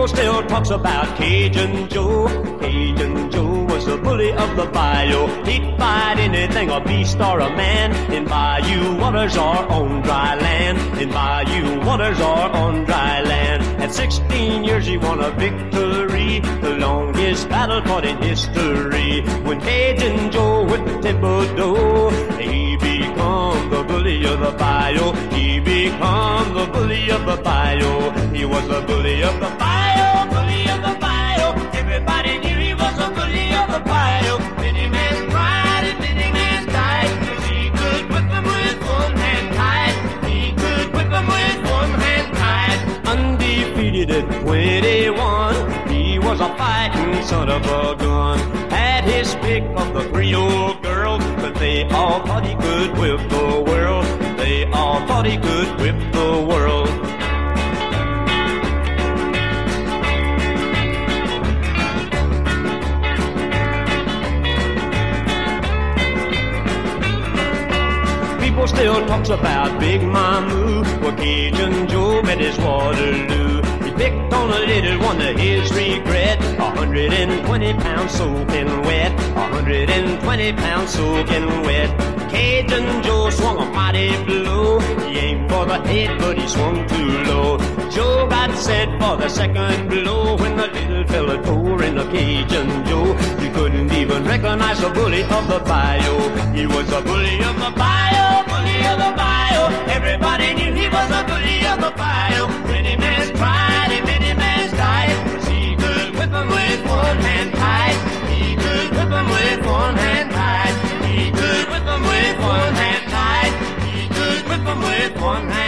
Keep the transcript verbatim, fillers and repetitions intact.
People still talks about Cajun Joe. Cajun Joe was the bully of the bayou. He'd fight anything, a beast or a man, in bayou waters or on dry land. In bayou waters or on dry land. At sixteen years he won a victory, the longest battle fought in history. When Cajun Joe went to Thibodeau, he became the bully of the bayou. He became the bully of the bayou. He was the bully of the bayou, bully of the bayou. Everybody knew he was the bully of the bayou. Many men cried and many men died, 'cause he could whip them with one hand tied. He could whip them with one hand tied. Undefeated at twenty-one, he was a fighting son of a gun. Had his pick of the Creole girls, but they all thought he could whip the world. They all thought he could whip the world. People still talks about Big Mamu, where Cajun Joe met his Waterloo. He picked on a little one to his regret, a hundred and twenty pounds soaking wet, a hundred and twenty pounds soaking wet. Cajun Joe swung a mighty blow. He aimed for the head, but he swung too low. Joe got set for the second blow when the little fella tore into Cajun Joe. You couldn't even recognize the bully of the bayou. He was a bully of the bayou, bully of the bayou. Everybody knew he was a bully of the bayou. Many men tried and many men died, 'cause he could whip them with one hand tied. He could whip them with one hand tied. He could whip them with one hand tied. He could whip them with one hand